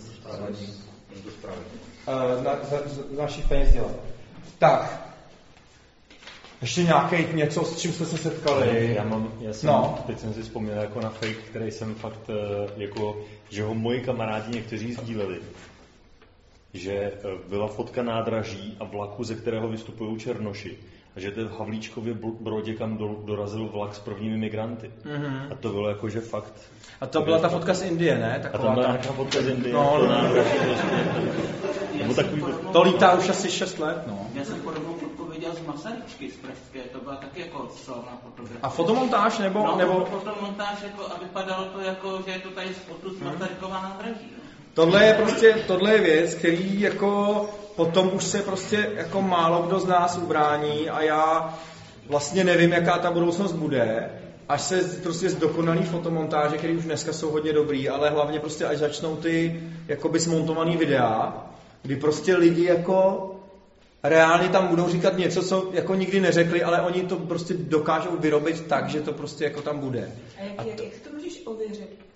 Z našich peněz dělat. Tak, ještě něco, s čím jsme se setkali. Teď jsem si vzpomněl jako na fake, který jsem fakt, jako, že ho moji kamarádi někteří sdíleli. Že byla fotka nádraží a vlaku, ze kterého vystupují černoši. A že to v Havlíčkově Brodě, kam dorazil vlak s prvními migranty. Mm-hmm. A to bylo jako, že fakt... A to byla ta fotka z Indie, ne? Taková a tam byla nějaká fotka z Indie. No. To lítá už asi 6 let, no. Já jsem podobnou fotku viděl z Masaryčky z Pražské, to byla taky jako slavná fotografie. A fotomontáž nebo... No, fotomontáž jako, a vypadalo to jako, že je to tady z Masarykova nádraží. Tohle je věc, který jako potom už se prostě jako málo kdo z nás ubrání a já vlastně nevím, jaká ta budoucnost bude, až se prostě zdokonalí fotomontáže, které už dneska jsou hodně dobrý, ale hlavně prostě až začnou ty jakoby smontovaný videa, kdy prostě lidi jako reálně tam budou říkat něco, co jako nikdy neřekli, ale oni to prostě dokážou vyrobit tak, že to prostě jako tam bude. A jak to můžeš ověřit?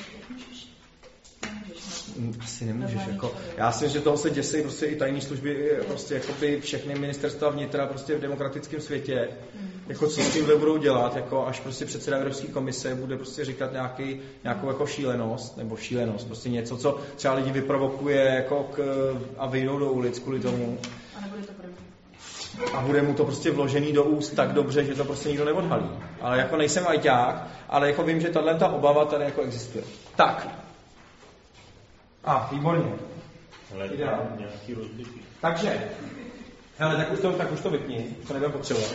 Asi nemůžeš, jako, já si myslím, že toho se děsí prostě i tajné služby, prostě jakoby všechny ministerstva vnitra prostě v demokratickém světě, jako co s tím budou dělat, jako až prostě předseda Evropské komise bude prostě říkat nějakou jako šílenost, prostě něco, co třeba lidi vyprovokuje jako a vyjdou do ulic kvůli tomu. A nebude to pravda. A bude mu to prostě vložený do úst tak dobře, že to prostě nikdo neodhalí. Ale jako nejsem ajťák, ale jako vím, že ta obava tady jako existuje. Tak. Výborně. Nějaký rozbitý. Takže, hele, tak už to vypni, to nebudeme potřebovat.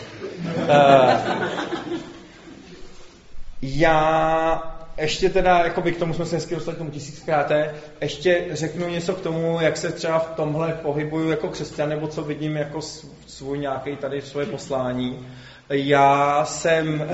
Já ještě teda, jakoby k tomu jsme se hezky dostali k tomu 1000krát, ještě řeknu něco k tomu, jak se třeba v tomhle pohybuju jako křesťan, nebo co vidím jako svůj nějaký tady svoje poslání. Já jsem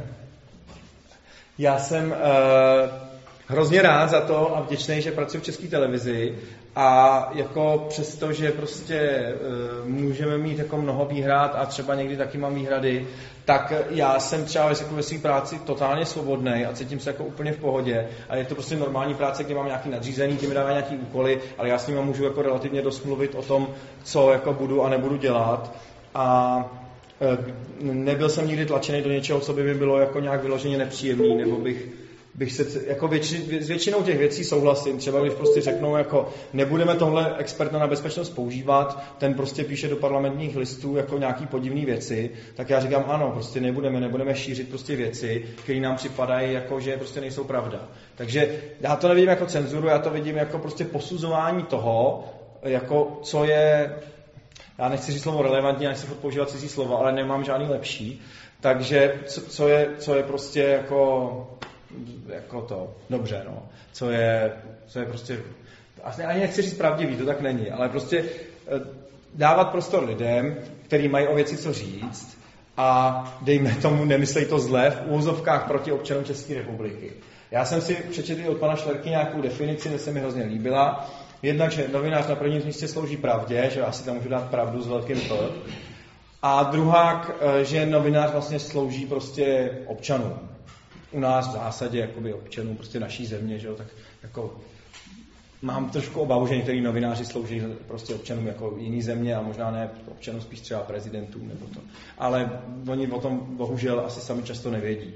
hrozně rád za to a vděčný, že pracuji v České televizi a jako přesto, že prostě můžeme mít jako mnoho výhrad a třeba někdy taky mám výhrady, tak já jsem třeba ve své práci totálně svobodný a cítím se jako úplně v pohodě a je to prostě normální práce, kde mám nějaký nadřízený, tím dává nějaký úkoly, ale já s nimi můžu jako relativně dost mluvit o tom, co jako budu a nebudu dělat a nebyl jsem nikdy tlačený do něčeho, co by mi bylo jako nějak vyloženě nepříjemný, nebo bych se, jako s většinou těch věcí souhlasím, třeba když prostě řeknou, jako nebudeme tohle experta na bezpečnost používat, ten prostě píše do parlamentních listů jako nějaký podivný věci, tak já říkám ano, prostě nebudeme šířit prostě věci, které nám připadají jako, že prostě nejsou pravda. Takže já to nevidím jako cenzuru, já to vidím jako prostě posuzování toho, jako co je, já nechci říct slovo relevantní, já nechci používat cizí slova, ale nemám žádný lepší, takže co je prostě jako to, dobře, no, co je prostě, ani nechci říct pravdivý, to tak není, ale prostě dávat prostor lidem, kteří mají o věci co říct a dejme tomu, nemyslej to zle, v úvozovkách proti občanům České republiky. Já jsem si přečetl od pana Šlerky nějakou definici, že se mi hrozně líbila. Jednak, že novinář na prvním místě slouží pravdě, že já si tam můžu dát pravdu s velkým P. A druhá, že novinář vlastně slouží prostě občanům. U nás v zásadě jakoby občanům prostě naší země, že jo, tak jako mám trošku obavu, že některý novináři slouží prostě občanům jako jiný země a možná ne občanům, spíš třeba prezidentům nebo to. Ale oni o tom bohužel asi sami často nevědí.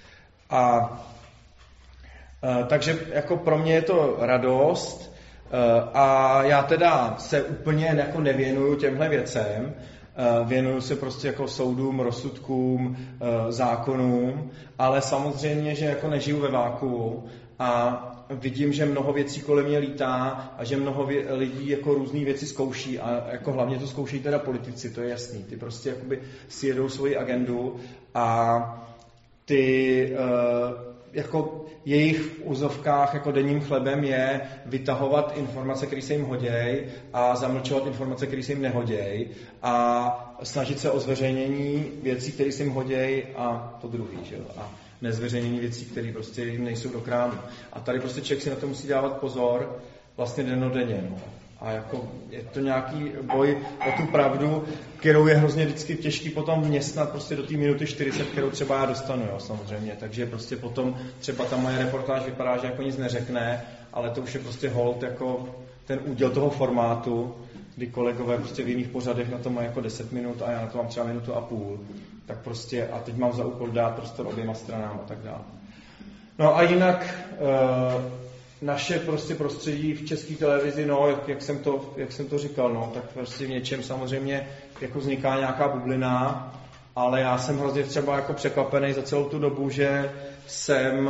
Takže jako pro mě je to radost a já teda se úplně jako nevěnuju těmhle věcem, věnuju se prostě jako soudům, rozsudkům, zákonům, ale samozřejmě, že jako nežiju ve vákuu a vidím, že mnoho věcí kolem mě lítá a že mnoho lidí jako různý věci zkouší a jako hlavně to zkouší teda politici, to je jasný. Ty prostě jakoby si jedou svoji agendu a ty jako jejich v úzovkách jako denním chlebem je vytahovat informace, které se jim hodějí a zamlčovat informace, které se jim nehodějí a snažit se o zveřejnění věcí, které se jim hodějí a to druhý, že jo? A nezveřejnění věcí, které prostě jim nejsou do krámu. A tady prostě člověk si na to musí dávat pozor vlastně dennodenně. No. A jako je to nějaký boj o tu pravdu, kterou je hrozně vždycky těžký potom vměstnat prostě do té minuty 40, kterou třeba já dostanu, jo, samozřejmě. Takže prostě potom třeba ta moje reportáž vypadá, že jako nic neřekne, ale to už je prostě hold jako ten úděl toho formátu, kdy kolegové prostě v jiných pořadech na to mají jako 10 minut a já na to mám třeba minutu a půl. Tak prostě a teď mám za úkol dát prostor oběma stranám a tak dále. No a jinak naše prostě prostředí v České televizi, no, jak jsem to říkal, no, tak prostě v něčem samozřejmě jako vzniká nějaká bublina, ale já jsem hrozně třeba jako překvapený za celou tu dobu, že jsem,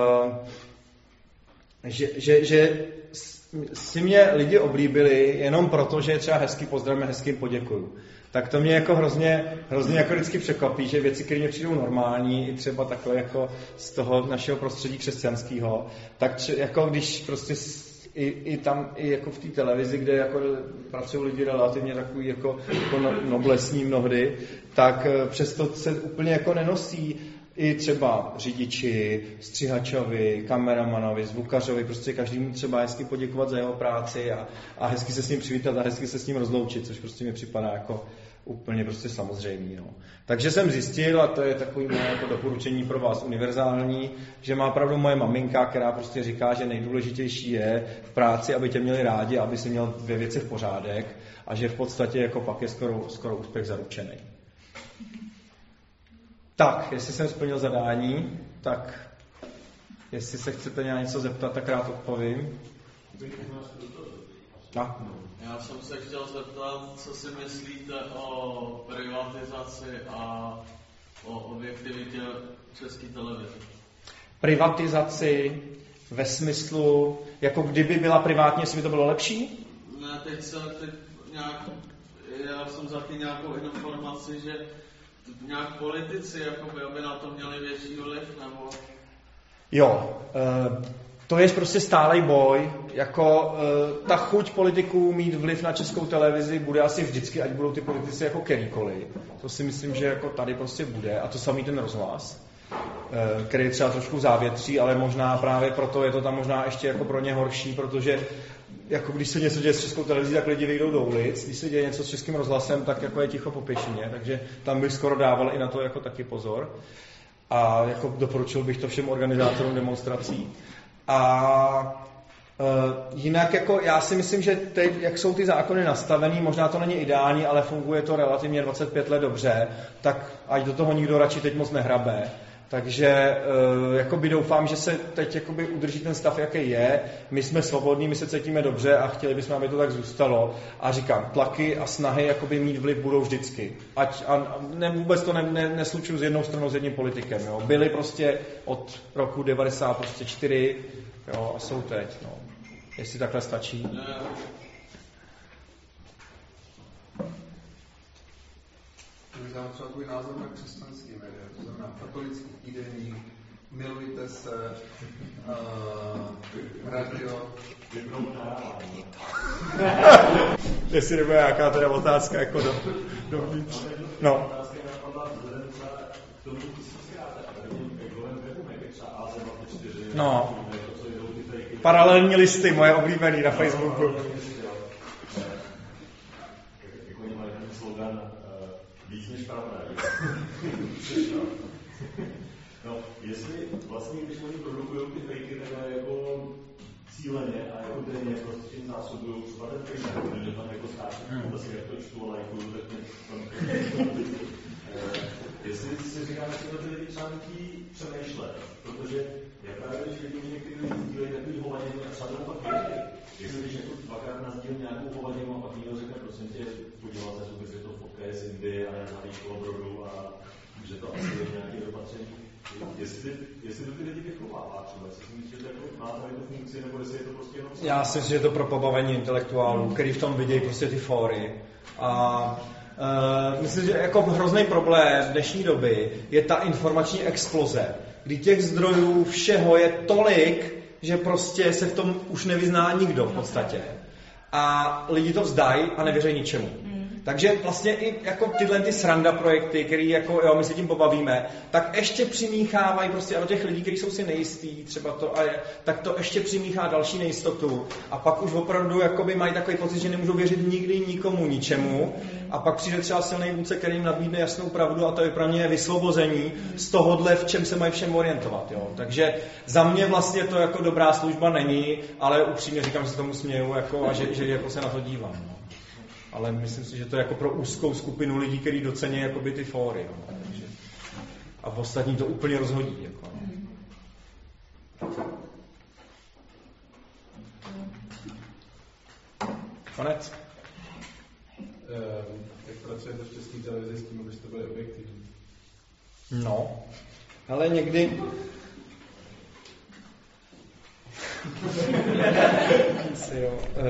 že si mě lidi oblíbili jenom proto, že je třeba hezky pozdravím, hezky jim poděkuju. Tak to mě jako hrozně jako vždycky překvapí, že věci, které mě přijdou normální, i třeba takhle jako z toho našeho prostředí křesťanského, tak jako když prostě i tam, i jako v té televizi, kde jako pracují lidi relativně takový jako noblesní mnohdy, tak přesto se úplně jako nenosí i třeba řidiči, střihačovi, kameramanovi, zvukařovi, prostě každému třeba hezky poděkovat za jeho práci a hezky se s ním přivítat a hezky se s ním rozloučit, což prostě mi připadá jako úplně prostě samozřejmý. No. Takže jsem zjistil, a to je takový moje jako doporučení pro vás univerzální, že má pravdu moje maminka, která prostě říká, že nejdůležitější je v práci, aby tě měli rádi, aby si měl ve věci v pořádek a že v podstatě jako pak je skoro úspěch zaručený. Tak, jestli jsem splnil zadání, tak jestli se chcete něco zeptat, tak rád odpovím. Já jsem se chtěl zeptat, co si myslíte o privatizaci a o objektivitě České televize. Privatizaci ve smyslu, jako kdyby byla privátně, jestli by to bylo lepší? Ne, teď nějak, já jsem za tím nějakou informaci, že nějak politici jakoby, aby na to měli větší vliv, nebo... Jo, to je prostě stálej boj, jako ta chuť politiků mít vliv na Českou televizi bude asi vždycky, ať budou ty politici jako kterýkoliv. To si myslím, že jako tady prostě bude a to samý ten rozhlas, který třeba trošku závětří, ale možná právě proto je to tam možná ještě jako pro ně horší, protože jako když se něco děje s Českou televizí, tak lidi vyjdou do ulic, když se děje něco s Českým rozhlasem, tak jako je ticho po pěšině, takže tam bych skoro dával i na to jako taky pozor. A jako doporučil bych to všem organizátorům demonstrací. A jinak jako já si myslím, že teď, jak jsou ty zákony nastavený, možná to není ideální, ale funguje to relativně 25 let dobře, tak ať do toho nikdo radši teď moc nehrabe. Takže jakoby doufám, že se teď jakoby udrží ten stav, jaký je. My jsme svobodní, my se cítíme dobře a chtěli bychom, aby to tak zůstalo. A říkám, tlaky a snahy jakoby mít vliv budou vždycky. Vůbec to neslučuju s jednou stranou, s jedním politikem. Jo. Byli prostě od roku 94, jo, a jsou teď. No. Jestli takhle stačí. Možná třeba tvůj názor na křesťanský média, to znamená katolický týdeník, milujte se, radio. Jestli nebude nějaká teda otázka jako dovnitř. No. No. Paralelní listy, moje oblíbený na Facebooku. Víc než pravda. No, jestli vlastně, když oni produkují ty fejky takhle jako cíleně a jako denně prostě tím zásobují třeba ten fejk, protože tam jako stáčí, asi jak to čtu a lajkuju, tak tam jestli si říkám, že to ty lidi třeba nutí přemýšlet, protože já právě, když vidím některý lidi sdílejí takový hovadinu a třeba to pak věří. Jestli když jako dvakrát nazdílím nějakou hovadinu a pak někdo řekne, prosím tě, podívat se, že to fotka je z Indie a já znám kolobrodu a že to asi je nějaké opatření. Jestli to ty lidi vychovává třeba, jestli si myslíte, že to jako má tady tu funkci, nebo jestli je to prostě jenom... Já si myslím, že je to pro pobavení intelektuálů, který v tom vidějí prostě ty fóry. A myslím, že jako hrozný problém dnešní doby je ta informační exploze. kdy těch zdrojů všeho je tolik, že prostě se v tom už nevyzná nikdo v podstatě. A lidi to vzdají a nevěří ničemu. Takže vlastně i jako tyhle ty sranda projekty, který jako, jo, my se tím pobavíme, tak ještě přimíchávají prostě do těch lidí, kteří jsou si nejistí, třeba to a je, tak to ještě přimíchá další nejistotu. A pak už opravdu jakoby mají takový pocit, že nemůžou věřit nikdy nikomu, ničemu. A pak přijde třeba silný vůdce, který jim nabídne jasnou pravdu a to je pro ně vysvobození z tohohle, v čem se mají všem orientovat. Jo. Takže za mě vlastně to jako dobrá služba není, ale upřímně říkám, že se tomu směju jako, a že jako se na to dívám. No. Ale myslím si, že to je jako pro úzkou skupinu lidí, kteří docení jakoby ty fóry. No. Takže, a v ostatní to úplně rozhodí. Jako, no. Konec. Jak pracujete v České televizi s tím, abyste byli objektivní? No, ale někdy... jo.